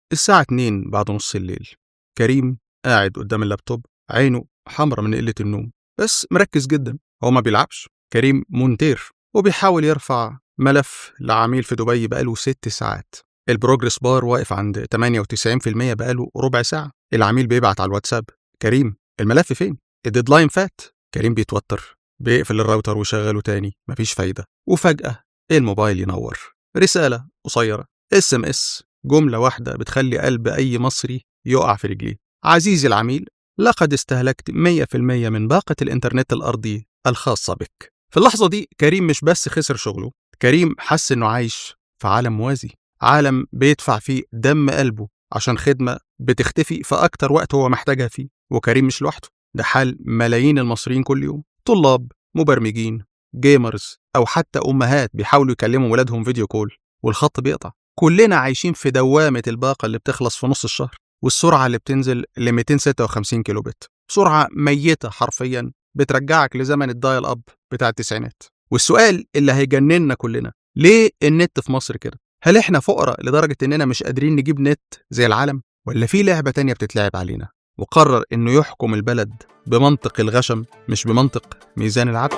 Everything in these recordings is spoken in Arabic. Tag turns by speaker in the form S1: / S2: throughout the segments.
S1: الساعة 2 بعد نص الليل. كريم قاعد قدام اللابتوب، عينه حمرة من قلة النوم، بس مركز جدا. هو ما بيلعبش، كريم مونتير وبيحاول يرفع ملف لعميل في دبي بقاله 6 ساعات. البروجرس بار واقف عند 98% بقاله ربع ساعة. العميل بيبعت على الواتساب: كريم الملف فين؟ الديدلاين فات. كريم بيتوتر، بيقفل الراوتر ويشغله تاني، مفيش فايدة. وفجأة الموبايل ينور، رسالة قصيرة، SMS، جملة واحدة بتخلي قلب أي مصري يقع في رجليه: عزيزي العميل، لقد استهلكت 100% من باقة الإنترنت الأرضي الخاصة بك. في اللحظة دي كريم مش بس خسر شغله، كريم حس إنه عايش في عالم موازي، عالم بيدفع فيه دم قلبه عشان خدمة بتختفي في أكتر وقت هو محتاجها فيه. وكريم مش لوحده، ده حال ملايين المصريين كل يوم، طلاب، مبرمجين، جيمرز، أو حتى أمهات بيحاولوا يكلموا ولادهم فيديو كول والخط بيقطع. كلنا عايشين في دوامة الباقة اللي بتخلص في نص الشهر، والسرعة اللي بتنزل ل 256 كيلو بت، سرعة ميتة حرفيا بترجعك لزمن الدايل أب بتاع التسعينات. والسؤال اللي هيجننا كلنا: ليه النت في مصر كده؟ هل احنا فقراء لدرجة اننا مش قادرين نجيب نت زي العالم؟ ولا في لعبة تانية بتتلعب علينا؟ وقرر انه يحكم البلد بمنطق الغشم مش بمنطق ميزان العدل.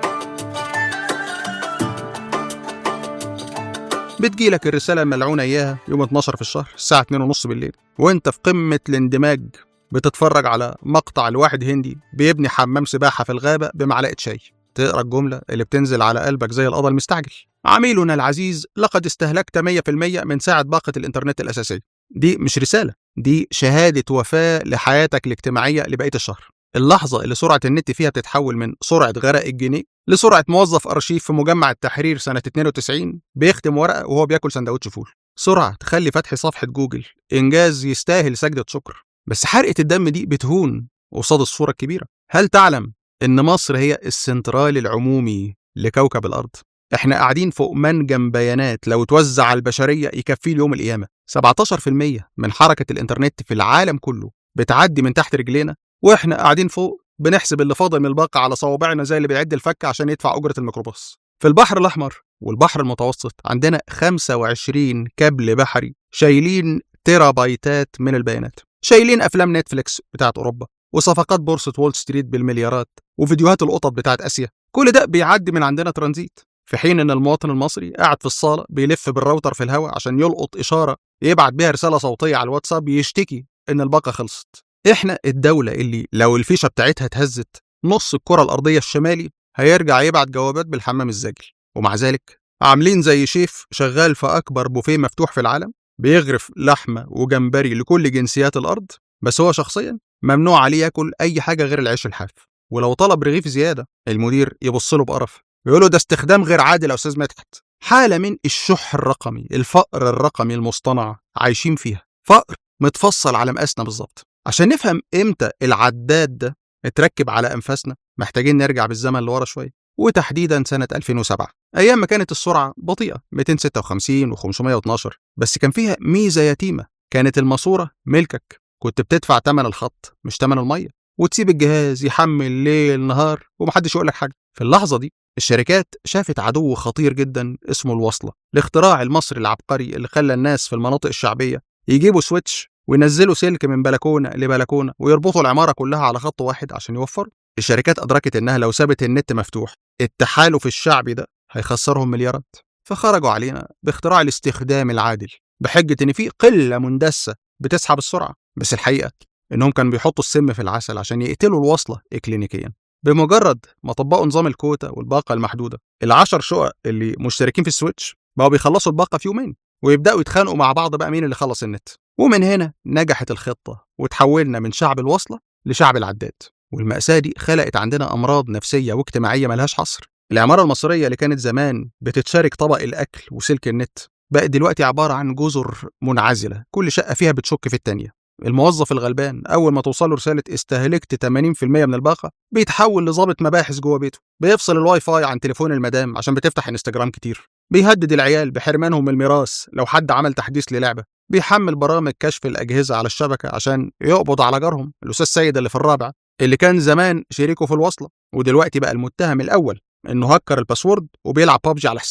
S1: بتجيلك الرسالة الملعونة إياها يوم 12 في الشهر الساعة 2:30 بالليل، وانت في قمة الاندماج بتتفرج على مقطع لواحد هندي بيبني حمام سباحة في الغابة بمعلقة شاي. تقرأ الجملة اللي بتنزل على قلبك زي القضا المستعجل: عميلنا العزيز، لقد استهلكت 100% من ساعة باقة الإنترنت الأساسية. دي مش رسالة، دي شهادة وفاة لحياتك الاجتماعية لبقية الشهر. اللحظة اللي سرعة النت فيها بتتحول من سرعة غرق الجنيه لسرعة موظف أرشيف في مجمع التحرير سنة 92 بيختم ورقة وهو بياكل سندوتش فول. سرعة تخلي فتح صفحة جوجل إنجاز يستاهل سجدة شكر. بس حرقة الدم دي بتهون قصاد الصورة الكبيرة. هل تعلم إن مصر هي السنترال العمومي لكوكب الأرض؟ إحنا قاعدين فوق منجم بيانات لو توزع على البشرية يكفيه اليوم القيامة. 17% من حركة الإنترنت في العالم كله بتعدي من تحت رجلينا، وإحنا قاعدين فوق بنحسب اللي فاضل من الباقة على صوابعنا زي اللي بيعد الفك عشان يدفع أجرة الميكروباص. في البحر الأحمر والبحر المتوسط عندنا 25 كابل بحري شايلين تيرابايتات من البيانات، شايلين أفلام نتفليكس بتاعت أوروبا، وصفقات بورصة وول ستريت بالمليارات، وفيديوهات القطط بتاعت آسيا. كل ده بيعدي من عندنا ترانزيت، في حين إن المواطن المصري قاعد في الصالة بيلف بالراوتر في الهواء عشان يلقط إشارة يبعت بيها رسالة صوتية على الواتساب يشتكي إن الباقة خلصت. إحنا الدولة اللي لو الفيشة بتاعتها اتهزت نص الكرة الأرضية الشمالي هيرجع يبعت جوابات بالحمام الزاجل. ومع ذلك عاملين زي شيف شغال في أكبر بوفيه مفتوح في العالم بيغرف لحمة وجمبري لكل جنسيات الأرض، بس هو شخصيا ممنوع عليه ياكل أي حاجة غير العيش الحاف. ولو طلب رغيف زيادة المدير يبص له بقرف ويقول له: ده استخدام غير عادل يا أستاذ مدحت. حالة من الشح الرقمي، الفقر الرقمي المصطنع عايشين فيها، فقر متفصل على مقاسنا بالظبط. عشان نفهم امتى العداد ده اتركب على انفاسنا محتاجين نرجع بالزمن لورا شويه، وتحديدا سنه 2007، ايام ما كانت السرعه بطيئه 256 و512، بس كان فيها ميزه يتيمه: كانت الماسوره ملكك، كنت بتدفع ثمن الخط مش ثمن الميه، وتسيب الجهاز يحمل ليل نهار ومحدش يقول لك حاجه. في اللحظه دي الشركات شافت عدو خطير جدا اسمه الوصله، الاختراع المصري العبقري اللي خلى الناس في المناطق الشعبيه يجيبوا سويتش وينزلوا سلك من بلكونه لبلكونه ويربطوا العماره كلها على خط واحد عشان يوفروا. الشركات ادركت انها لو سابت النت مفتوح التحالف الشعبي ده هيخسرهم مليارات، فخرجوا علينا باختراع الاستخدام العادل بحجه ان في قله مندسه بتسحب السرعه، بس الحقيقه انهم كانوا بيحطوا السم في العسل عشان يقتلوا الوصله اكلينيكيا. بمجرد ما طبقوا نظام الكوتا والباقه المحدوده، ال10 شقق اللي مشتركين في السويتش بقوا بيخلصوا الباقه في يومين، ويبداوا يتخانقوا مع بعض بقى مين اللي خلص النت. ومن هنا نجحت الخطة وتحولنا من شعب الوصلة لشعب العداد. والمأساة دي خلقت عندنا أمراض نفسية واجتماعية ملهاش حصر. العمارة المصرية اللي كانت زمان بتتشارك طبق الأكل وسلك النت بقت دلوقتي عبارة عن جزر منعزلة كل شقة فيها بتشك في التانية. الموظف الغلبان أول ما توصله رسالة استهلكت 80% من الباقة بيتحول لضابط مباحث جوه بيته، بيفصل الواي فاي عن تليفون المدام عشان بتفتح انستجرام كتير، بيهدد العيال بحرمانهم الميراث لو حد عمل تحديث للعبة، بيحمل برامج كشف الأجهزة على الشبكة عشان يقبض على جارهم الأستاذ سيد اللي في الرابع اللي كان زمان شريكه في الوصلة ودلوقتي بقى المتهم الأول إنه هكر الباسورد وبيلعب بابجي على حسابنا.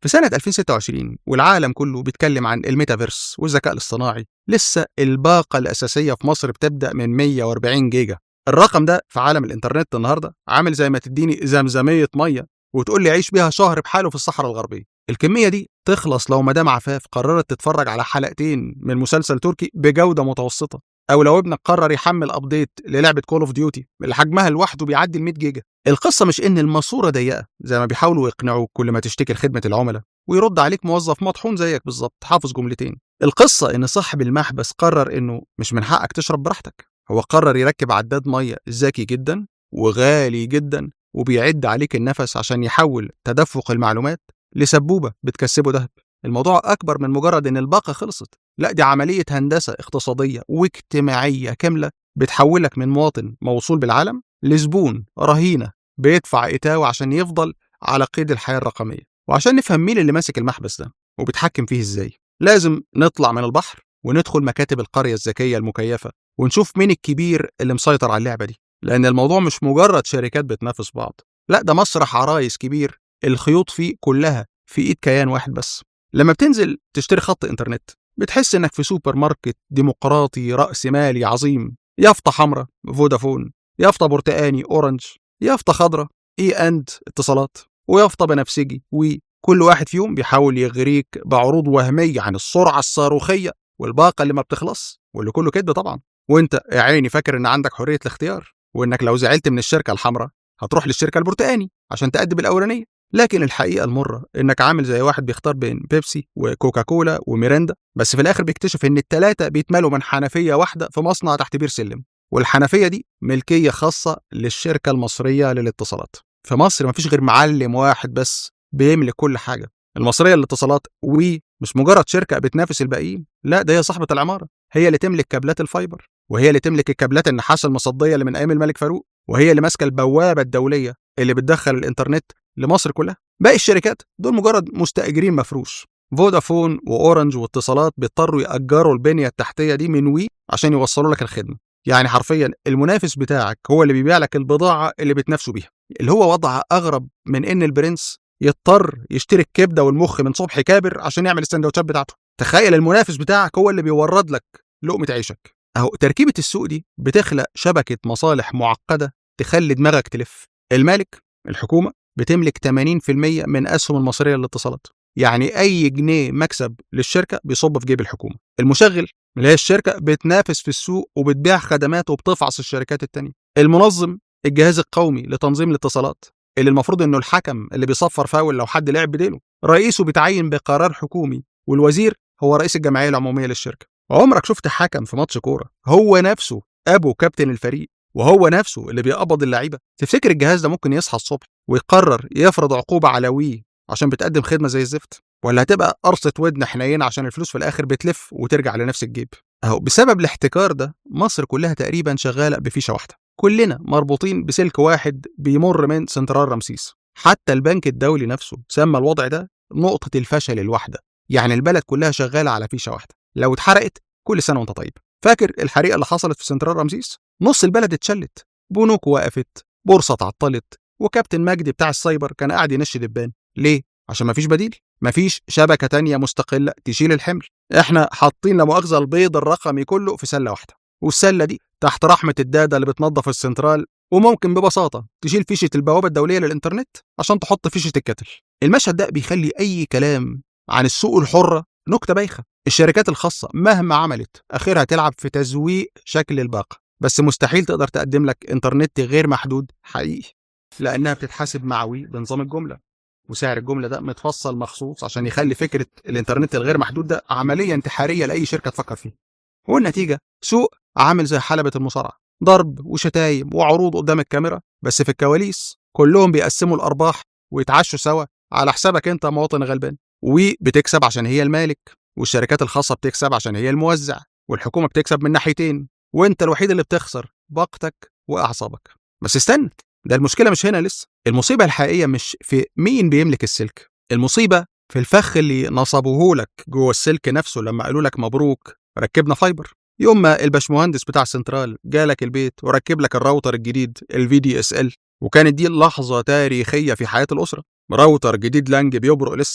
S1: في سنة 2026 والعالم كله بيتكلم عن الميتافيرس والذكاء الاصطناعي، لسه الباقة الأساسية في مصر بتبدأ من 140 جيجا. الرقم ده في عالم الإنترنت النهاردة عامل زي ما تديني زمزمية مية وتقول لي عيش بيها شهر بحاله في الصحراء الغربية. الكمية دي تخلص لو مدام عفاف قررت تتفرج على حلقتين من مسلسل تركي بجودة متوسطة، أو لو ابنك قرر يحمل أبديت للعبة كول اوف ديوتي اللي حجمها لوحده بيعدي ال 100 جيجا. القصة مش إن الماسورة ضيقة زي ما بيحاولوا يقنعوك كل ما تشتكي لخدمة العملاء ويرد عليك موظف مطحون زيك بالظبط حافظ جملتين. القصة إن صاحب المحبس قرر إنه مش من حقك تشرب براحتك، هو قرر يركب عداد مية ذكي جدا وغالي جدا وبيعد عليك النفس عشان يحول تدفق المعلومات لسبوبة بتكسبه دهب. الموضوع أكبر من مجرد إن الباقة خلصت، لا دي عملية هندسة اقتصادية واجتماعية كاملة بتحولك من مواطن موصول بالعالم لزبون رهينة بيدفع إتاوة عشان يفضل على قيد الحياة الرقمية. وعشان نفهم مين اللي ماسك المحبس ده وبيتحكم فيه إزاي، لازم نطلع من البحر وندخل مكاتب القرية الذكية المكيفة ونشوف مين الكبير اللي مسيطر على اللعبة دي. لأن الموضوع مش مجرد شركات بتنافس بعض، لا ده مسرح عرايس كبير الخيوط فيه كلها في إيد كيان واحد بس. لما بتنزل تشتري خط إنترنت بتحس إنك في سوبر ماركت ديمقراطي رأس مالي عظيم، يافطة حمراء فودافون، يافطة برتقاني أورنج، يافطة خضراء اند اتصالات، ويافطة بنفسجي، وكل واحد فيهم بيحاول يغريك بعروض وهمية عن السرعة الصاروخية والباقة اللي ما بتخلص، واللي كله كده طبعا. وانت يا عيني فاكر ان عندك حرية الاختيار وانك لو زعلت من الشركة الحمراء هتروح للشركة البرتقاني عشان تقدم الأولانية. لكن الحقيقة المرة إنك عامل زي واحد بيختار بين بيبسي وكوكاكولا وميريندا، بس في الآخر بيكتشف إن التلاتة بيتملوا من حنفية واحدة في مصنع تحت بير سلم، والحنفية دي ملكية خاصة للشركة المصرية للاتصالات. في مصر مفيش غير معلم واحد بس بيملك كل حاجة، المصرية للاتصالات. ومش مجرد شركة بتنافس الباقيين، لا ده هي صاحبة العمارة، هي اللي تملك كابلات الفايبر، وهي اللي تملك الكابلات النحاس المصدية اللي من أيام الملك فاروق، وهي اللي ماسكة البوابة الدولية اللي بتدخل الإنترنت لمصر كلها. باقي الشركات دول مجرد مستأجرين مفروش. فودافون وأورنج واتصالات بيضطروا يأجروا البنية التحتية دي من عشان يوصلوا لك الخدمة. يعني حرفيا المنافس بتاعك هو اللي بيبيع لك البضاعة اللي بتنافسوا بيها، اللي هو وضع أغرب من إن البرنس يضطر يشتري الكبدة والمخ من صبحي كابر عشان يعمل السندوتشات بتاعته. تخيل المنافس بتاعك هو اللي بيورد لك لقمة عيشك. أهو تركيبة السوق دي بتخلق شبكة مصالح معقدة تخلي دماغك تلف. المالك الحكومة بتملك 80% من أسهم المصرية للاتصالات، يعني أي جنيه مكسب للشركة بيصب في جيب الحكومة. المشغل اللي هي الشركة بتنافس في السوق وبتبيع خدمات وبتفعص الشركات التانية. المنظم الجهاز القومي لتنظيم الاتصالات اللي المفروض انه الحكم اللي بيصفر فاول لو حد لعب بديله، رئيسه بيتعين بقرار حكومي، والوزير هو رئيس الجمعية العمومية للشركة. عمرك شفت حكم في ماتش كورة هو نفسه أبو كابتن الفريق وهو نفسه اللي بيقبض اللعيبة؟ تفتكر الجهاز ده ممكن يصحى الصبح ويقرر يفرض عقوبة على عشان بتقدم خدمة زي الزفت، ولا هتبقى قرصة ودن حنينة عشان الفلوس في الآخر بتلف وترجع لنفس الجيب؟ أهو بسبب الاحتكار ده مصر كلها تقريبا شغالة بفيشة واحدة، كلنا مربوطين بسلك واحد بيمر من سنترال رمسيس. حتى البنك الدولي نفسه سمى الوضع ده نقطة الفشل الواحدة، يعني البلد كلها شغالة على فيشة واحدة، لو اتحرقت كل سنة وانت طيب. فاكر الحريقة اللي حصلت في سنترال رمسيس؟ نص البلد اتشلت، بنوك وقفت، بورصة اتعطلت، وكابتن مجدي بتاع السايبر كان قاعد ينشي دبان. ليه؟ عشان مفيش بديل، مفيش شبكة تانية مستقلة تشيل الحمل. احنا حاطين لمؤاخذة البيض الرقمي كله في سلة واحدة، والسلة دي تحت رحمة الدادة اللي بتنظف السنترال، وممكن ببساطة تشيل فيشة البوابة الدولية للإنترنت عشان تحط فيشة الكتل. المشهد ده بيخلي أي كلام عن السوق الحرة نكتة بايخة. الشركات الخاصة مهما عملت آخرها تلعب في تزويق شكل الباقة، بس مستحيل تقدر تقدم لك إنترنت غير محدود حقيقي، لأنها بتتحاسب معوي بنظام الجملة، وسعر الجملة ده متفصل مخصوص عشان يخلي فكرة الإنترنت الغير محدود ده عملية انتحارية لأي شركة تفكر فيها. والنتيجة سوق عامل زي حلبة المصارعة، ضرب وشتايم وعروض قدام الكاميرا، بس في الكواليس كلهم بيقسموا الأرباح ويتعشوا سوا على حسابك أنت مواطن غلبان. وبتكسب عشان هي المالك، والشركات الخاصة بتكسب عشان هي الموزع، والحكومة بتكسب من ناحيتين، وانت الوحيد اللي بتخسر باقتك وأعصابك. بس استنى، ده المشكلة مش هنا لسه. المصيبة الحقيقية مش في مين بيملك السلك، المصيبة في الفخ اللي نصبوه لك جوه السلك نفسه لما قالوا لك مبروك ركبنا فايبر. يوم ما الباشمهندس بتاع سنترال جالك البيت وركب لك الراوتر الجديد VDSL، وكانت دي لحظة تاريخية في حياة الأسرة. راوتر جديد لانج بيبرق لسه،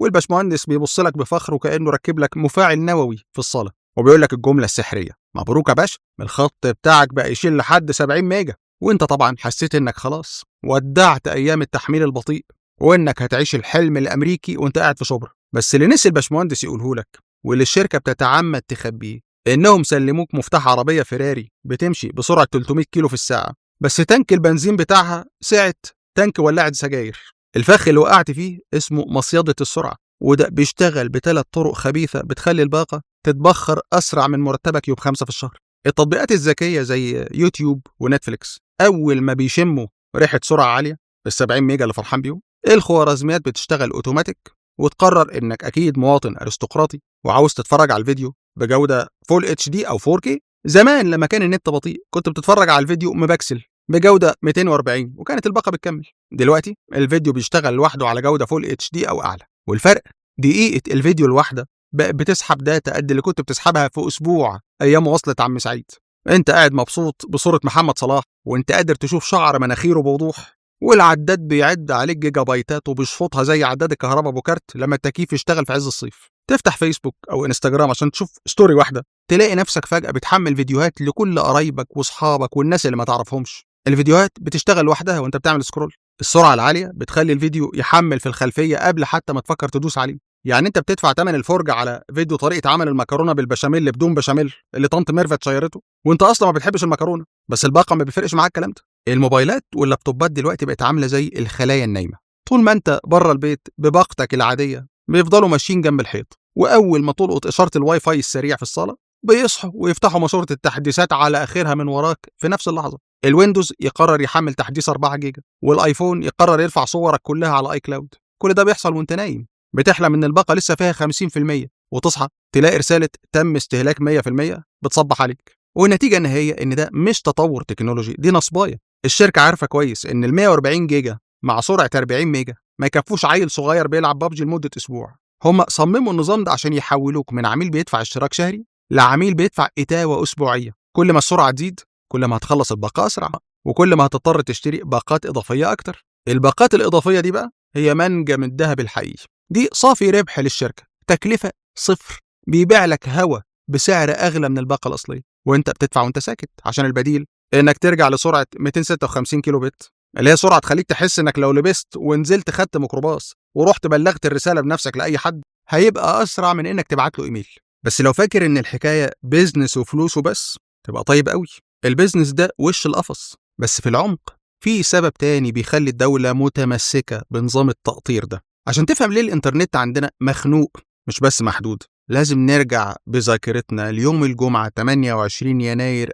S1: والباشمهندس بيبص لك بفخر وكأنه ركب لك مفاعل نووي في الصالة وبيقول لك الجملة السحرية: مبروك يا باشا، الخط بتاعك بقى يشيل لحد 70 ميجا. وانت طبعا حسيت انك خلاص ودعت ايام التحميل البطيء وانك هتعيش الحلم الامريكي وانت قاعد في شبرا. بس اللي نسي الباشمهندس يقوله لك واللي الشركة بتتعمد تخبيه انهم سلموك مفتاح عربية فيراري بتمشي بسرعة 300 كيلو في الساعة، بس تانك البنزين بتاعها سعة تانك ولاعة سجاير. الفخ اللي وقعت فيه اسمه مصيدة السرعة، وده بيشتغل ب3 طرق خبيثة بتخلي الباقة تتبخر أسرع من مرتبك يوم 5 في الشهر. التطبيقات الذكية زي يوتيوب ونتفليكس أول ما بيشموا ريحة سرعة عالية، ال70 ميجا اللي فرحان بيهم، الخوارزميات بتشتغل أوتوماتيك وتقرر إنك أكيد مواطن أرستقراطي وعاوز تتفرج على الفيديو بجودة فول اتش دي أو 4K. زمان لما كان النت بطيء كنت بتتفرج على الفيديو مبكسل بجودة 240 وكانت الباقة بتكمل. دلوقتي الفيديو بيشتغل لوحده على جودة فول اتش دي أو أعلى، والفرق دقيقة الفيديو الواحدة بقت بتسحب داتا قد اللي كنت بتسحبها في أسبوع أيام وصلت عم سعيد. أنت قاعد مبسوط بصورة محمد صلاح وأنت قادر تشوف شعر مناخيره بوضوح، والعداد بيعد عليك جيجا بايتات وبيشفطها زي عداد الكهرباء ابو كارت لما التكييف يشتغل في عز الصيف. تفتح فيسبوك او انستجرام عشان تشوف ستوري واحده، تلاقي نفسك فجاه بتحمل فيديوهات لكل قرايبك واصحابك والناس اللي ما تعرفهمش. الفيديوهات بتشتغل لوحدها وانت بتعمل سكرول. السرعه العاليه بتخلي الفيديو يحمل في الخلفيه قبل حتى ما تفكر تدوس عليه. يعني انت بتدفع ثمن الفرجه على فيديو طريقه عمل المكرونه بالبشاميل بدون بشاميل اللي طنط ميرفت شيرته، وانت اصلا ما بتحبش المكرونه، بس الباقه ما بيفرقش معاك الكلام ده. الموبايلات واللابتوبات دلوقتي بقت عامله زي الخلايا النايمه، طول ما انت بره البيت بباقتك العاديه بيفضلوا ماشيين جنب الحيط، واول ما تلقط اشاره الواي فاي السريع في الصاله بيصحوا ويفتحوا ماسوره التحديثات على اخرها من وراك في نفس اللحظه. الويندوز يقرر يحمل تحديث 4 جيجا، والايفون يقرر يرفع صورك كلها على اي كلاود. كل ده بيحصل وانت نايم، بتحلم ان الباقه لسه فيها 50% وتصحى تلاقي رساله تم استهلاك 100% بتصبح عليك. والنتيجه النهائيه ان ده مش تطور تكنولوجي، دي نصبايه. الشركه عارفه كويس ان ال 140 جيجا مع سرعه 40 ميجا ما يكفوش عيل صغير بيلعب بابجي لمده اسبوع. هم صمموا النظام ده عشان يحولوك من عميل بيدفع اشتراك شهري لعميل بيدفع اتاوه اسبوعيه. كل ما السرعه تزيد كل ما هتخلص الباقه اسرع، وكل ما هتضطر تشتري باقات اضافيه اكتر. الباقات الاضافيه دي بقى هي منجم الذهب الحقيقي، دي صافي ربح للشركه، تكلفه صفر، بيبيع لك هوا بسعر اغلى من الباقه الاصليه، وانت بتدفع وانت ساكت عشان البديل انك ترجع لسرعه 256 كيلو بت، اللي هي سرعه تخليك تحس انك لو لبست ونزلت خدت ميكروباص ورحت بلغت الرساله بنفسك لاي حد هيبقى اسرع من انك تبعت له ايميل. بس لو فاكر ان الحكايه بيزنس وفلوس وبس تبقى طيب قوي. البيزنس ده وش القفص، بس في العمق في سبب تاني بيخلي الدوله متمسكه بنظام التقطير ده. عشان تفهم ليه الانترنت عندنا مخنوق مش بس محدود، لازم نرجع بذاكرتنا ليوم الجمعة 28 يناير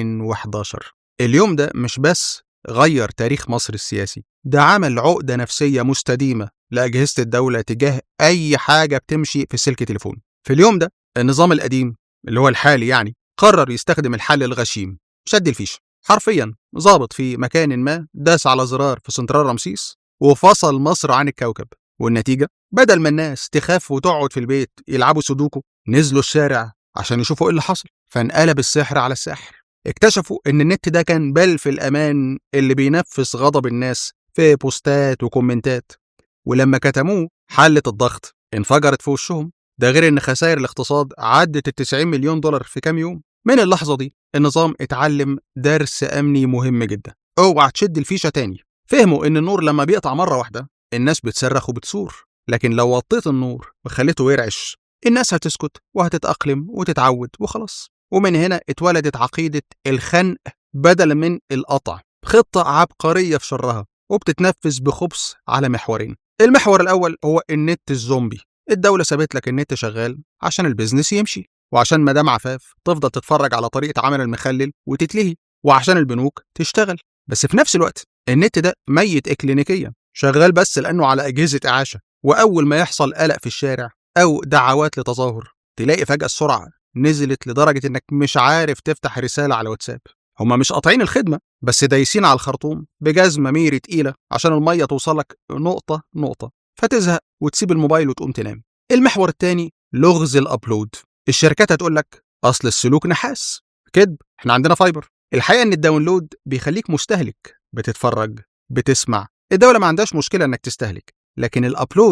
S1: 2011. اليوم ده مش بس غير تاريخ مصر السياسي، ده عمل عقدة نفسية مستديمة لأجهزة الدولة تجاه أي حاجة بتمشي في سلك تليفون. في اليوم ده النظام القديم اللي هو الحالي يعني قرر يستخدم الحل الغشيم، شد الفيشة حرفيا. ضابط في مكان ما داس على زرار في سنترال رمسيس وفصل مصر عن الكوكب. والنتيجة بدل ما الناس تخاف وتقعد في البيت يلعبوا سودوكو، نزلوا الشارع عشان يشوفوا ايه اللي حصل. فانقلب السحر على الساحر. اكتشفوا ان النت ده كان بلف الامان اللي بينفس غضب الناس في بوستات وكومنتات، ولما كتموه حلة الضغط انفجرت في وشهم. ده غير ان خسائر الاقتصاد عدت ال90 مليون دولار في كام يوم. من اللحظة دي النظام اتعلم درس امني مهم جدا: اوعى تشد الفيشة تاني. فهموا ان النور لما بيقطع مرة واحدة الناس بتصرخ وبتصور، لكن لو وطيت النور وخليته يرعش الناس هتسكت وهتتأقلم وتتعود وخلاص. ومن هنا اتولدت عقيدة الخنق بدلا من القطع، خطة عبقرية في شرها وبتتنفذ بخبث على محورين. المحور الأول هو النت الزومبي. الدولة سابت لك النت شغال عشان البيزنس يمشي، وعشان مدام عفاف تفضل تتفرج على طريقة عمل المخلل وتتلهي، وعشان البنوك تشتغل. بس في نفس الوقت النت ده ميت إكلينيكيا، شغال بس لأنه على أجهزة إعاشة. وأول ما يحصل قلق في الشارع أو دعوات لتظاهر تلاقي فجأة السرعة نزلت لدرجة إنك مش عارف تفتح رسالة على واتساب. هما مش قاطعين الخدمة، بس دايسين على الخرطوم بجزمة ميري تقيلة عشان المية توصلك نقطة نقطة، فتزهق وتسيب الموبايل وتقوم تنام. المحور التاني لغز الأبلود. الشركات هتقول لك أصل السلوك نحاس. كدب، احنا عندنا فايبر. الحقيقة إن الداونلود بيخليك مستهلك، بتتفرج بتسمع. الدولة ما عندهاش مشكلة إنك تستهلك، لكن الأبلود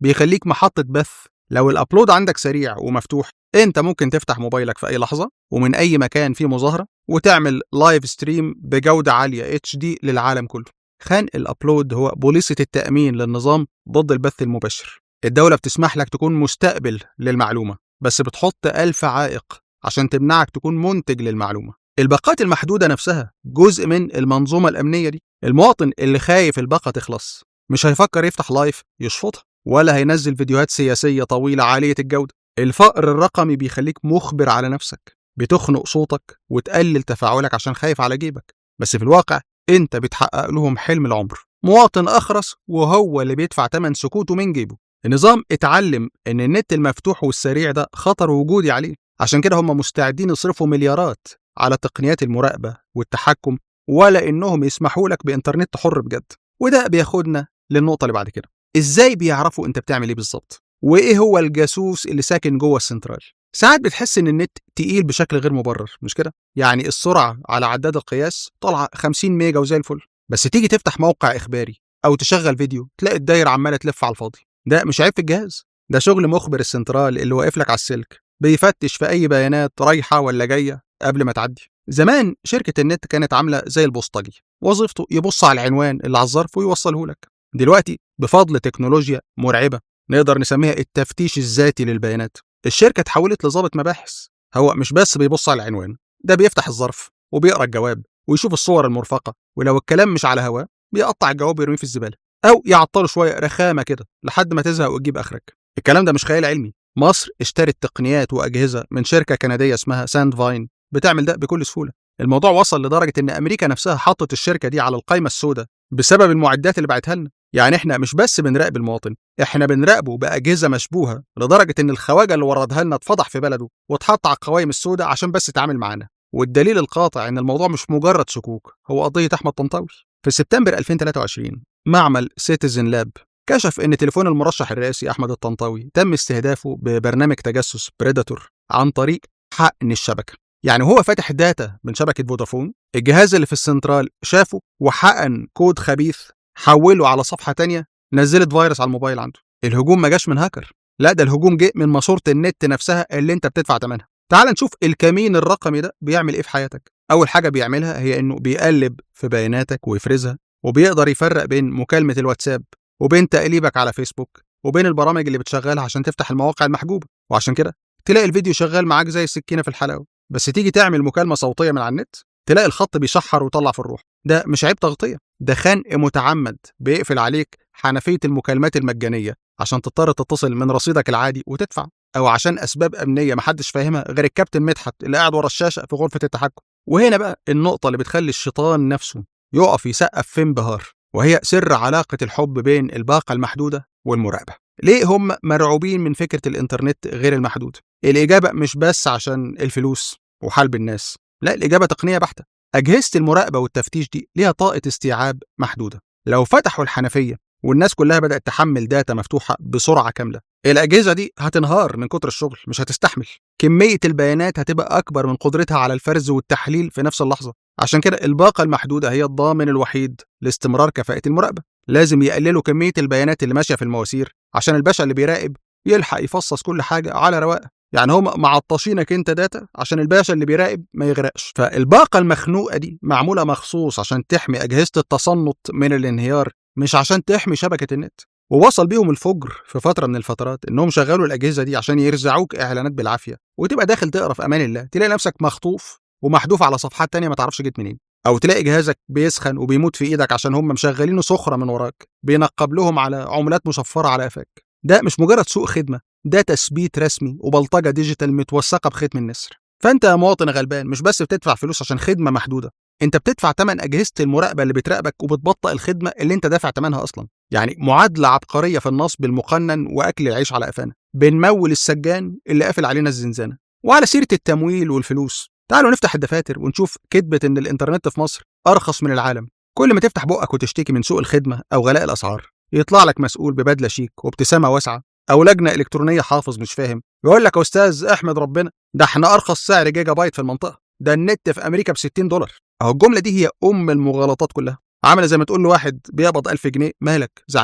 S1: بيخليك محطة بث. لو الأبلود عندك سريع ومفتوح، أنت ممكن تفتح موبايلك في أي لحظة ومن أي مكان فيه مظاهرة وتعمل لايف ستريم بجودة عالية HD للعالم كله. خان الأبلود هو بوليصة التأمين للنظام ضد البث المباشر. الدولة بتسمح لك تكون مستقبل للمعلومة، بس بتحط 1000 عائق عشان تمنعك تكون منتج للمعلومة. الباقات المحدودة نفسها جزء من المنظومة الأمنية دي. المواطن اللي خايف الباقة تخلص مش هيفكر يفتح لايف يشفطها، ولا هينزل فيديوهات سياسية طويلة عالية الجودة. الفقر الرقمي بيخليك مخبر على نفسك، بتخنق صوتك وتقلل تفاعلك عشان خايف على جيبك، بس في الواقع انت بتحقق لهم حلم العمر. مواطن أخرس وهو اللي بيدفع تمن سكوته من جيبه. النظام اتعلم ان النت المفتوح والسريع ده خطر وجودي عليه، عشان كده هم مستعدين يصرفوا مليارات على تقنيات المراقبة والتحكم، ولا انهم يسمحوا لك بإنترنت حر بجد. وده بياخدنا للنقطة اللي بعد كده. ازاي بيعرفوا انت بتعمل ايه بالظبط؟ وايه هو الجاسوس اللي ساكن جوه السنترال؟ ساعات بتحس ان النت تقيل بشكل غير مبرر، مش كده؟ يعني السرعة على عداد القياس طالعة 50 ميجا وزي الفل، بس تيجي تفتح موقع إخباري أو تشغل فيديو تلاقي الدايرة عمالة تلف على الفاضي. ده مش عيب في الجهاز، ده شغل مخبر السنترال اللي واقف لك على السلك بيفتش في أي بيانات رايحة ولا جاية قبل ما تعدي. زمان شركة النت كانت عاملة زي البوسطجي، وظيفته يبص على العنوان اللي على الظرف ويوصله لك. دلوقتي بفضل تكنولوجيا مرعبة نقدر نسميها التفتيش الذاتي للبيانات، الشركة اتحولت لضابط مباحث. هو مش بس بيبص على العنوان، ده بيفتح الظرف وبيقرا الجواب ويشوف الصور المرفقة، ولو الكلام مش على هواه بيقطع الجواب ويرميه في الزبالة، أو يعطله شوية رخامة كده لحد ما تزهق وتجيب آخرك. الكلام ده مش خيال علمي. مصر اشترت تقنيات وأجهزة من شركة كندية اسمها ساند فاين بتعمل ده بكل سهولة. الموضوع وصل لدرجة إن أمريكا نفسها حطت الشركة دي على القائمة السوداء بسبب المعدات اللي بعتها لنا. يعني احنا مش بس بنراقب المواطن، احنا بنراقبه بأجهزة مشبوهة لدرجة إن الخواجة اللي وردها لنا اتفضح في بلده واتحط على القوائم السوداء عشان بس يتعامل معانا. والدليل القاطع إن الموضوع مش مجرد شكوك، هو قضية أحمد طنطاوي. في سبتمبر 2023 معمل سيتيزن لاب كشف إن تليفون المرشح الرئاسي أحمد الطنطاوي تم استهدافه ببرنامج تجسس بريداتور عن طريق حقن الشبكة. يعني هو فاتح داتا من شبكة فودافون، الجهاز اللي في السنترال شافه وحقن كود خبيث حوله على صفحة تانية نزلت فيروس على الموبايل عنده. الهجوم ما جاش من هاكر، لا ده الهجوم جه من ماسورة النت نفسها اللي انت بتدفع ثمنها. تعال نشوف الكمين الرقمي ده بيعمل ايه في حياتك. اول حاجة بيعملها هي انه بيقلب في بياناتك ويفرزها، وبيقدر يفرق بين مكالمة الواتساب وبين تقليبك على فيسبوك وبين البرامج اللي بتشغلها عشان تفتح المواقع المحجوبة. وعشان كده تلاقي الفيديو شغال معاك زي السكينة في الحلاوة، بس تيجي تعمل مكالمة صوتية من على النت تلاقي الخط بيشحر ويطلع في الروح. ده مش عيب تغطية، ده خنق متعمد بيقفل عليك حنفية المكالمات المجانية عشان تضطر تتصل من رصيدك العادي وتدفع، أو عشان أسباب أمنية محدش فاهمها غير الكابتن مدحت اللي قاعد ورا الشاشة في غرفة التحكم. وهنا بقى النقطة اللي بتخلي الشيطان نفسه يقف يسقف في انبهار، وهي سر علاقة الحب بين الباقة المحدودة والمراقبة. ليه هم مرعوبين من فكرة الإنترنت غير المحدود؟ الإجابة مش بس عشان الفلوس وحلب الناس، لا الإجابة تقنية بحتة. أجهزة المراقبة والتفتيش دي ليها طاقة استيعاب محدودة. لو فتحوا الحنفية والناس كلها بدأت تحمل داتا مفتوحة بسرعة كاملة، الأجهزة دي هتنهار من كتر الشغل، مش هتستحمل. كمية البيانات هتبقى أكبر من قدرتها على الفرز والتحليل في نفس اللحظة. عشان كده الباقة المحدودة هي الضامن الوحيد لاستمرار كفاءة المراقبة. لازم يقللوا كمية البيانات اللي ماشية في المواسير عشان الباشا اللي بيراقب يلحق يفصص كل حاجة على رواقة. يعني هم معطشينك انت داتا عشان الباشا اللي بيراقب ما يغرقش. فالباقة المخنوقة دي معمولة مخصوص عشان تحمي أجهزة التصنت من الانهيار، مش عشان تحمي شبكة النت. ووصل بيهم الفجر في فترة من الفترات انهم شغلوا الأجهزة دي عشان يرزعوك إعلانات بالعافية، وتبقى داخل تقرا في أمان الله تلاقي نفسك مخطوف ومحذوف على صفحات تانية ما تعرفش جت منين، أو تلاقي جهازك بيسخن وبيموت في إيدك عشان هم مشغلينه سخرة من وراك بينقب لهم على عملات مشفرة على قفاك. ده مش مجرد سوء خدمة، ده تثبيت رسمي وبلطجة ديجيتال متوثقة بختم النسر. فأنت يا مواطن غلبان مش بس بتدفع فلوس عشان خدمة محدودة، أنت بتدفع تمن أجهزة المراقبة اللي بتراقبك وبتبطئ الخدمة اللي أنت دافع تمنها أصلا. يعني معادلة عبقرية في النصب المقنن وأكل العيش على قفانا. بنمول السجان اللي قافل علينا الزنزانة. وعلى سيرة التمويل والفلوس، تعالوا نفتح الدفاتر ونشوف كذبة إن الإنترنت في مصر أرخص من العالم. كل ما تفتح بقك وتشتكي من سوء الخدمة أو غلاء الأسعار يطلع لك مسؤول ببدلة شيك وابتسامة واسعة، أو لجنة إلكترونية حافظ مش فاهم يقول لك يا أستاذ احمد ربنا ده احنا أرخص سعر جيجا بايت في المنطقة، ده النت في أمريكا ب$60. أهو الجملة دي هي أم المغالطات كلها. عاملة زي ما تقول له واحد بيقبض 1000 جنيه مالك زعلان ليه؟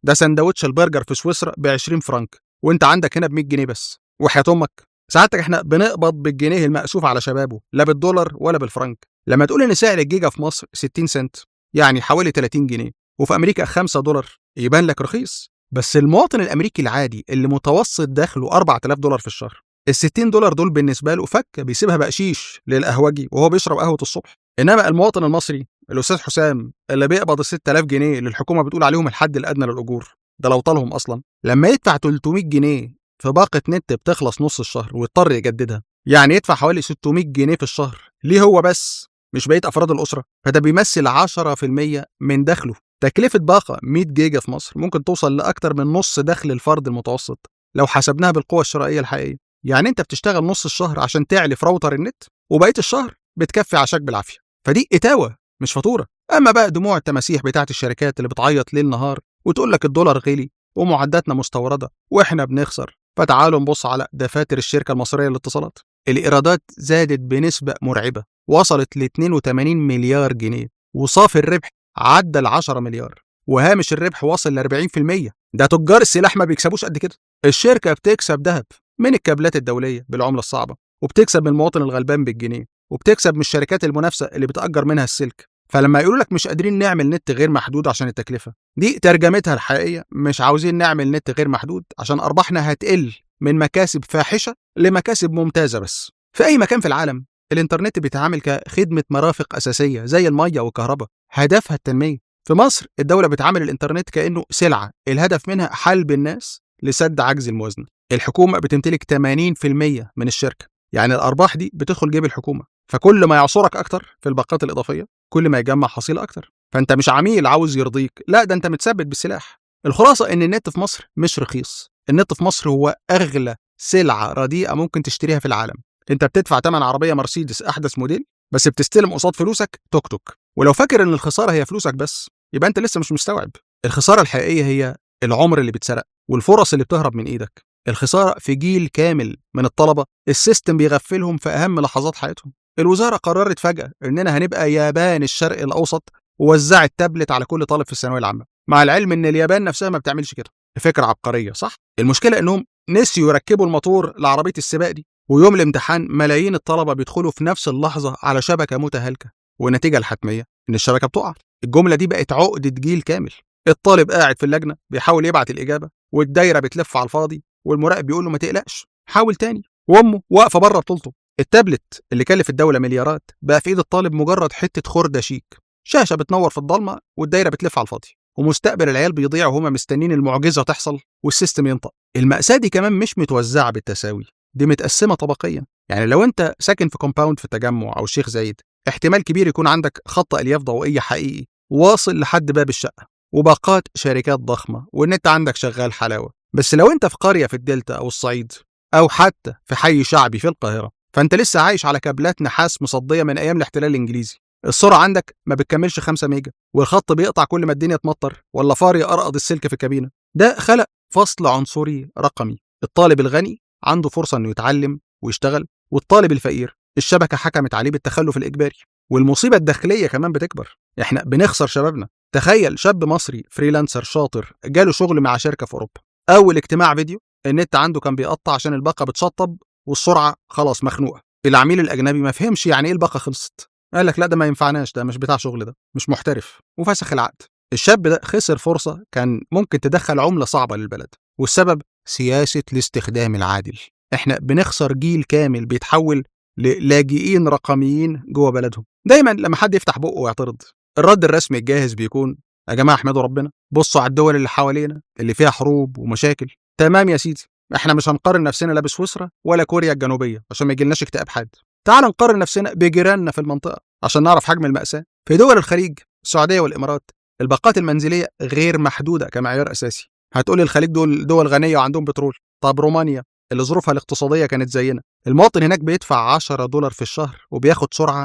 S1: ده سندوتش البرجر في سويسرا ب 20 فرنك وانت عندك هنا ب 100 جنيه بس. وحياة امك ساعتك احنا بنقبض بالجنيه المأسوف على شبابه، لا بالدولار ولا بالفرنك. لما تقول ان سعر الجيجا في مصر 60 سنت يعني حوالي 30 جنيه وفي امريكا 5 دولار يبان لك رخيص. بس المواطن الامريكي العادي اللي متوسط دخله 4000 دولار في الشهر، ال 60 دولار دول بالنسبه له فكه بيسيبها بقشيش للقهوجي وهو بيشرب قهوه الصبح. انما المواطن المصري الاستاذ حسام اللي بيقبض ال 6000 جنيه اللي الحكومه بتقول عليهم الحد الادنى للاجور، ده لو طالهم اصلا، لما يدفع 300 جنيه في باقه نت بتخلص نص الشهر ويضطر يجددها، يعني يدفع حوالي 600 جنيه في الشهر ليه هو بس مش بقيه افراد الاسره، فده بيمثل 10% من دخله. تكلفه باقه 100 جيجا في مصر ممكن توصل لاكتر من نص دخل الفرد المتوسط لو حسبناها بالقوه الشرائيه الحقيقيه. يعني انت بتشتغل نص الشهر عشان تعلي في راوتر النت وبقيه الشهر بتكفي عشاك بالعافيه. فدي اتاوه مش فاتوره. اما بقى دموع التماسيح بتاعت الشركات اللي بتعيط ليل نهار وتقول لك الدولار غلي ومعداتنا مستورده واحنا بنخسر، فتعالوا نبص على دفاتر الشركه المصريه للاتصالات. الايرادات زادت بنسبه مرعبه وصلت ل 82 مليار جنيه، وصافي الربح عدى ال 10 مليار، وهامش الربح وصل ل 40%. ده تجار السلاح ما بيكسبوش قد كده. الشركه بتكسب ذهب من الكابلات الدوليه بالعمله الصعبه، وبتكسب من المواطن الغلبان بالجنيه، وبتكسب من الشركات المنافسه اللي بتأجر منها السلك. فلما يقولوا لك مش قادرين نعمل نت غير محدود عشان التكلفه، دي ترجمتها الحقيقيه مش عاوزين نعمل نت غير محدود عشان ارباحنا هتقل من مكاسب فاحشه لمكاسب ممتازه بس. في اي مكان في العالم الانترنت بيتعامل كخدمه مرافق اساسيه زي الميه والكهرباء، هدفها التنميه. في مصر الدوله بتعامل الانترنت كانه سلعه الهدف منها حلب الناس لسد عجز الموازنه. الحكومه بتمتلك 80% من الشركه، يعني الارباح دي بتدخل جيب الحكومه، فكل ما يعصرك اكتر في الباقات الاضافيه كل ما يجمع حصيل اكتر. فانت مش عميل عاوز يرضيك، لا ده انت متثبت بالسلاح. الخلاصه ان النت في مصر مش رخيص، النت في مصر هو اغلى سلعه رديئه ممكن تشتريها في العالم. انت بتدفع ثمن عربيه مرسيدس احدث موديل بس بتستلم قصاد فلوسك توك توك. ولو فاكر ان الخساره هي فلوسك بس يبقى انت لسه مش مستوعب. الخساره الحقيقيه هي العمر اللي بيتسرق والفرص اللي بتهرب من ايدك. الخساره في جيل كامل من الطلبه السيستم بيغفلهم في اهم لحظات حياتهم. الوزاره قررت فجاه اننا هنبقى يابان الشرق الاوسط ووزعت تابلت على كل طالب في الثانويه العامه، مع العلم ان اليابان نفسها ما بتعملش كده. فكره عبقريه صح؟ المشكله انهم نسيوا يركبوا الموتور لعربيه السباق دي، ويوم الامتحان ملايين الطلبه بيدخلوا في نفس اللحظه على شبكه متهالكه، والنتيجه الحتميه ان الشبكه بتقع. الجمله دي بقت عقده جيل كامل. الطالب قاعد في اللجنه بيحاول يبعت الاجابه والدايره بتلف على الفاضي، والمراقب بيقول له ما تقلقش حاول تاني، وامه واقفه بره بطولته. التابلت اللي كلف الدوله مليارات بقى في ايد الطالب مجرد حته خرده شيك، شاشه بتنور في الضلمه والدايره بتلف على الفاضي، ومستقبل العيال بيضيع وهما مستنين المعجزه تحصل والسيستم ينطق. المأساة دي كمان مش متوزعه بالتساوي، دي متقسمه طبقيا. يعني لو انت ساكن في كومباوند في التجمع او الشيخ زايد، احتمال كبير يكون عندك خط الياف ضوئيه حقيقي واصل لحد باب الشقه وباقات شركات ضخمه والنت عندك شغال حلاوه. بس لو انت في قريه في الدلتا او الصعيد او حتى في حي شعبي في القاهره، فانت لسه عايش على كابلات نحاس مصديه من ايام الاحتلال الانجليزي. السرعه عندك ما بتكملش 5 ميجا، والخط بيقطع كل ما الدنيا تمطر ولا فار يقرقض السلك في الكابينه. ده خلق فصل عنصري رقمي. الطالب الغني عنده فرصه انه يتعلم ويشتغل، والطالب الفقير الشبكه حكمت عليه بالتخلف الاجباري. والمصيبه الداخليه كمان بتكبر، احنا بنخسر شبابنا. تخيل شاب مصري فريلانسر شاطر جاله شغل مع شركه في اوروبا، اول اجتماع فيديو النت عنده كان بيقطع عشان الباقه بتشطب والسرعه خلاص مخنوقه. العميل الاجنبي ما فهمش يعني ايه الباقه خلصت، قال لك لا ده ما ينفعناش، ده مش بتاع شغل، ده مش محترف، وفسخ العقد. الشاب ده خسر فرصه كان ممكن تدخل عمله صعبه للبلد، والسبب سياسه الاستخدام العادل. احنا بنخسر جيل كامل بيتحول للاجئين رقميين جوه بلدهم. دايما لما حد يفتح بقه ويعترض الرد الرسمي الجاهز بيكون يا جماعه احمدوا ربنا، بصوا على الدول اللي حوالينا اللي فيها حروب ومشاكل. تمام يا سيدي، احنا مش هنقارن نفسنا لا بسويسرا ولا كوريا الجنوبيه عشان ما يجيلناش اكتئاب حاد. تعال نقارن نفسنا بجيراننا في المنطقه عشان نعرف حجم المأساة. في دول الخليج السعوديه والامارات الباقات المنزليه غير محدوده كمعيار اساسي. هتقولي الخليج دول غنيه وعندهم بترول. طب رومانيا اللي ظروفها الاقتصاديه كانت زينا، المواطن هناك بيدفع 10 دولار في الشهر وبياخد سرعه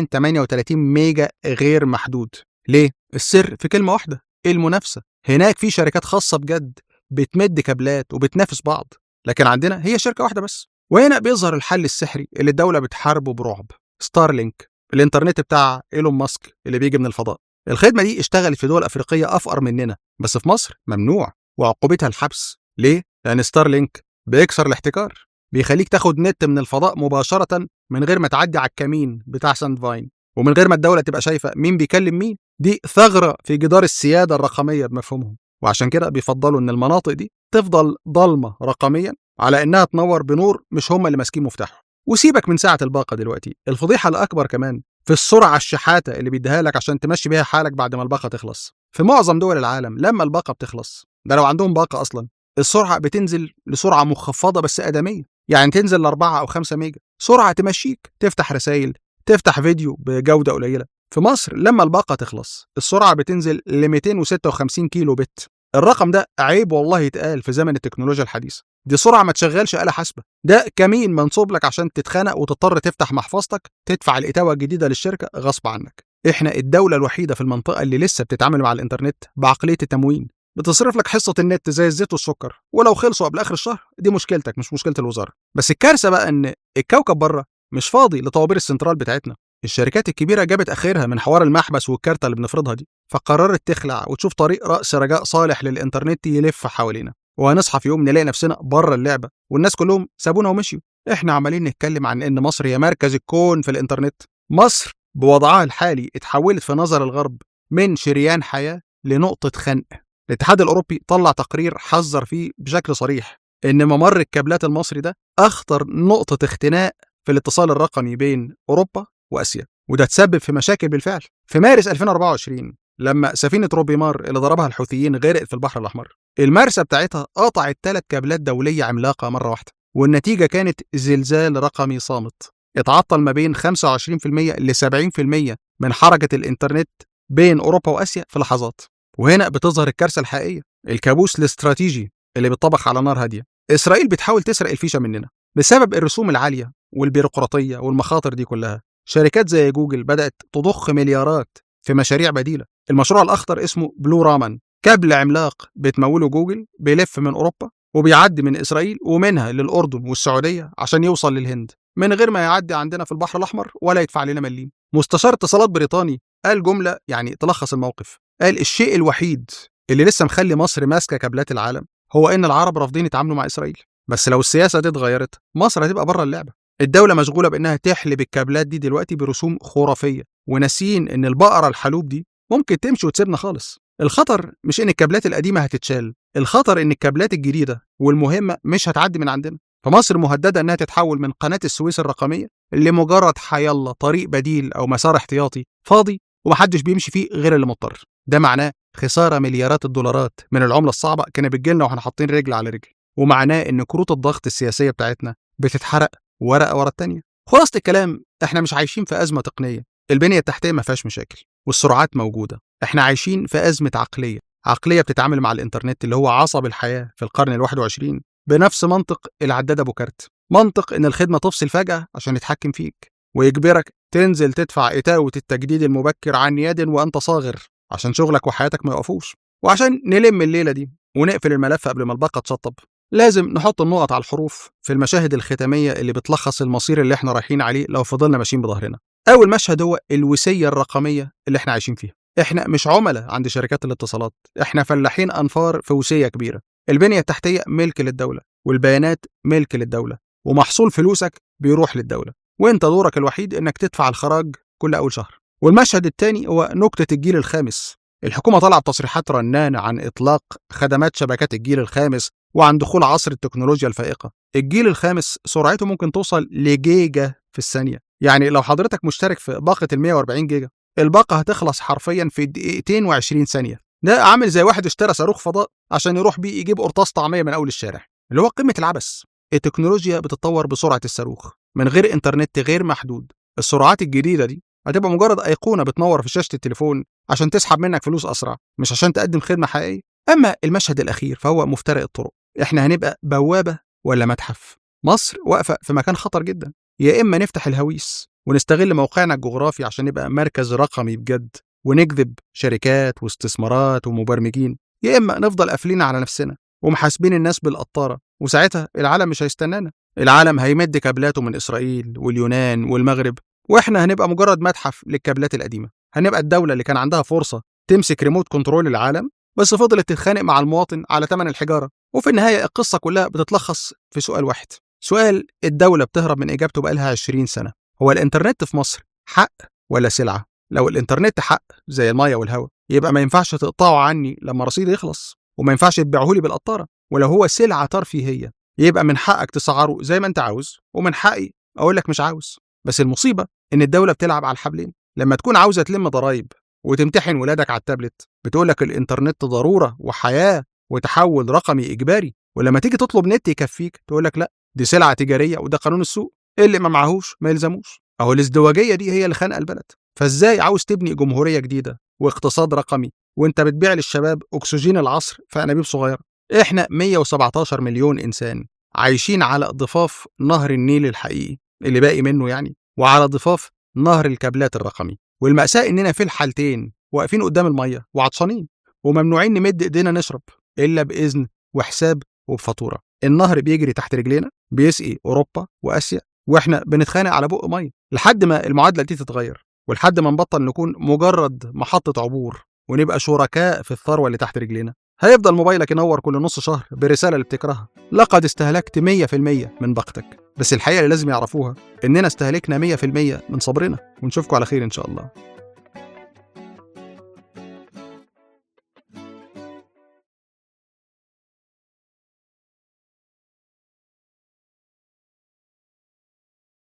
S1: 238 ميجا غير محدود. ليه؟ السر في كلمه واحده، المنافسه. هناك في شركات خاصه بجد بتمد كابلات وبتنافس بعض، لكن عندنا هي شركه واحده بس. وهنا بيظهر الحل السحري اللي الدوله بتحاربه برعب، ستارلينك، الانترنت بتاع ايلون ماسك اللي بيجي من الفضاء. الخدمة دي اشتغلت في دول أفريقية أفقر مننا، بس في مصر ممنوع وعقوبتها الحبس. ليه؟ لأن ستارلينك بيكسر الاحتكار، بيخليك تاخد نت من الفضاء مباشرة من غير ما تعدي على الكمين بتاع ساند فاين، ومن غير ما الدولة تبقى شايفة مين بيكلم مين. دي ثغرة في جدار السيادة الرقمية بمفهومهم، وعشان كده بيفضلوا إن المناطق دي تفضل ضلمة رقميا على إنها تنور بنور مش هم اللي ماسكين مفتاحه. وسيبك من ساعة الباقة دلوقتي، الفضيحة الأكبر كمان في السرعة الشحاتة اللي بيديها لك عشان تمشي بيها حالك بعد ما الباقة تخلص. في معظم دول العالم لما الباقة بتخلص، ده لو عندهم باقة أصلا، السرعة بتنزل لسرعة مخفضة بس آدمية، يعني تنزل ل4 أو 5 ميجا، سرعة تمشيك تفتح رسائل، تفتح فيديو بجودة قليلة. في مصر لما الباقة تخلص السرعة بتنزل ل 256 كيلو بت. الرقم ده عيب والله يتقال في زمن التكنولوجيا الحديثة. دي سرعة ما تشغلش آلة حاسبة، ده كمين منصوب لك عشان تتخانق وتضطر تفتح محفظتك تدفع الإتاوة الجديدة للشركة غصب عنك. احنا الدولة الوحيدة في المنطقة اللي لسه بتتعامل مع الإنترنت بعقلية التموين، بتصرف لك حصة النت زي الزيت والسكر، ولو خلصوا قبل آخر الشهر دي مشكلتك مش مشكلة الوزارة. بس الكارثة بقى إن الكوكب بره مش فاضي لطوابير السنترال بتاعتنا. الشركات الكبيرة جابت آخرها من حوار المحبس والكارتة اللي بنفرضها دي، فقررت تخلع وتشوف طريق رأس رجاء صالح للإنترنت يلف حوالينا، وهنصحى في يوم نلاقي نفسنا بره اللعبة والناس كلهم سابونا ومشيوا. احنا عمالين نتكلم عن ان مصر هي مركز الكون في الانترنت. مصر بوضعها الحالي اتحولت في نظر الغرب من شريان حياة لنقطة خنق. الاتحاد الأوروبي طلع تقرير حذر فيه بشكل صريح ان ممر الكابلات المصري ده أخطر نقطة اختناق في الاتصال الرقمي بين أوروبا وآسيا، وده تسبب في مشاكل بالفعل. في مارس 2024 لما سفينة روبيمار اللي ضربها الحوثيين غرقت في البحر الأحمر، المرسى بتاعتها قطعت 3 كابلات دولية عملاقة مرة واحدة، والنتيجة كانت زلزال رقمي صامت. اتعطل ما بين 25% ل 70% من حركة الإنترنت بين أوروبا وآسيا في لحظات. وهنا بتظهر الكارثة الحقيقية، الكابوس الاستراتيجي اللي بيطبخ على نار هادية. إسرائيل بتحاول تسرق الفيشة مننا بسبب الرسوم العالية والبيروقراطية والمخاطر دي كلها. شركات زي جوجل بدأت تضخ مليارات في مشاريع بديلة. المشروع الأخطر اسمه بلو رامان، كابل عملاق بتموله جوجل بيلف من أوروبا وبيعدي من إسرائيل ومنها للأردن والسعودية عشان يوصل للهند من غير ما يعدي عندنا في البحر الأحمر ولا يدفع لنا مليم. مستشار اتصالات بريطاني قال جملة يعني تلخص الموقف، قال الشيء الوحيد اللي لسه مخلي مصر ماسكة كابلات العالم هو إن العرب رافضين يتعاملوا مع إسرائيل، بس لو السياسة دي اتغيرت مصر هتبقى بره اللعبة. الدولة مشغولة بإنها تحلب الكابلات دي دلوقتي برسوم خرافية، وناسيين إن البقرة الحلوب دي ممكن تمشي وتسيبنا خالص. الخطر مش إن الكابلات القديمة هتتشال، الخطر إن الكابلات الجديدة والمهمة مش هتعدي من عندنا. فمصر مهددة إنها تتحول من قناة السويس الرقمية لمجرد حيالله طريق بديل أو مسار احتياطي فاضي ومحدش بيمشي فيه غير اللي مضطر. ده معناه خسارة مليارات الدولارات من العملة الصعبة كان بتجيلنا واحنا حاطين رجل على رجل، ومعناه إن كروت الضغط السياسية بتاعتنا بتتحرق ورقة ورا التانية. خلاصة الكلام، احنا مش عايشين في أزمة تقنية، البنية التحتية ما فيهاش مشاكل والسرعات موجودة. احنا عايشين في أزمة عقلية بتتعامل مع الإنترنت اللي هو عصب الحياة في القرن ال21 بنفس منطق العداد أبو كارت، منطق إن الخدمة تفصل فجأة عشان يتحكم فيك ويجبرك تنزل تدفع إتاوة التجديد المبكر عن يد وأنت صاغر عشان شغلك وحياتك ما يقفوش. وعشان نلم الليلة دي ونقفل الملف قبل ما الباقة تشطب، لازم نحط النقط على الحروف في المشاهد الختامية اللي بتلخص المصير اللي احنا رايحين عليه لو فضلنا ماشيين بظهرنا. أول مشهد هو الوسية الرقمية اللي احنا عايشين فيها. احنا مش عملاء عند شركات الاتصالات، احنا فلاحين أنفار في وسية كبيرة. البنية التحتية ملك للدولة، والبيانات ملك للدولة، ومحصول فلوسك بيروح للدولة، وانت دورك الوحيد انك تدفع الخراج كل أول شهر. والمشهد الثاني هو نكتة الجيل الخامس. الحكومة طلع بتصريحات رنانة عن إطلاق خدمات شبكات الجيل الخامس وعن دخول عصر التكنولوجيا الفائقة. الجيل الخامس سرعته ممكن توصل لجيجا في الثانية، يعني لو حضرتك مشترك في باقة 140 جيجا الباقة هتخلص حرفيا في دقيقتين و20 ثانية. ده عامل زي واحد اشترى صاروخ فضاء عشان يروح بيه يجيب قرطاس طعمية من أول الشارع، اللي هو قمة العبث. التكنولوجيا بتتطور بسرعة الصاروخ من غير إنترنت غير محدود. السرعات الجديدة دي هتبقى مجرد أيقونة بتنور في شاشة التليفون عشان تسحب منك فلوس أسرع، مش عشان تقدم خدمة حقيقية. أما المشهد الأخير فهو مفترق الطرق. إحنا هنبقى بوابة ولا متحف؟ مصر واقفة في مكان خطر جدا. يا إما نفتح الهويس ونستغل موقعنا الجغرافي عشان نبقى مركز رقمي بجد ونجذب شركات واستثمارات ومبرمجين، يا إما نفضل قافلين على نفسنا ومحاسبين الناس بالقطارة، وساعتها العالم مش هيستنانا. العالم هيمد كابلاته من إسرائيل واليونان والمغرب، وإحنا هنبقى مجرد متحف للكابلات القديمة. هنبقى الدولة اللي كان عندها فرصة تمسك ريموت كنترول العالم، بس فضلت تتخانق مع المواطن على ثمن الحجارة. وفي النهاية القصة كلها بتتلخص في سؤال واحد، سؤال الدولة بتهرب من إجابته بقالها 20 سنة: هو الإنترنت في مصر حق ولا سلعة؟ لو الإنترنت حق زي المية والهواء، يبقى ما ينفعش تقطعه عني لما رصيدي يخلص، وما ينفعش تبيعه لي بالقطارة. ولو هو سلعة ترفيهية، يبقى من حقك تسعره زي ما انت عاوز، ومن حقي اقول لك مش عاوز. بس المصيبة ان الدولة بتلعب على الحبلين. لما تكون عاوزة تلم ضرايب وتمتحن ولادك على التابلت، بتقول لك الانترنت ضرورة وحياة وتحول رقمي اجباري، ولما تيجي تطلب نت يكفيك تقول لك لا، دي سلعة تجارية وده قانون السوق، اللي ما معهوش ما يلزموش. اهو الازدواجية دي هي اللي خانقة البلد. فازاي عاوز تبني جمهورية جديدة واقتصاد رقمي وانت بتبيع للشباب اكسجين العصر في انابيب صغيرة؟ احنا 117 مليون انسان عايشين على ضفاف نهر النيل الحقيقي اللي باقي منه يعني، وعلى ضفاف نهر الكابلات الرقمي. والمأساة اننا في الحالتين واقفين قدام المية وعطشانين، وممنوعين نمد ايدينا نشرب الا باذن وحساب وبفاتورة. النهر بيجري تحت رجلينا، بيسقي اوروبا واسيا، واحنا بنتخانق على بق ميه لحد ما المعادله دي تتغير، ولحد ما نبطل نكون مجرد محطه عبور ونبقى شركاء في الثروه اللي تحت رجلينا. هيفضل موبايلك ينور كل نص شهر برساله اللي بتكرهها: لقد استهلكت 100% من باقتك. بس الحقيقه اللي لازم يعرفوها اننا استهلكنا 100% من صبرنا. ونشوفكم على خير ان شاء الله.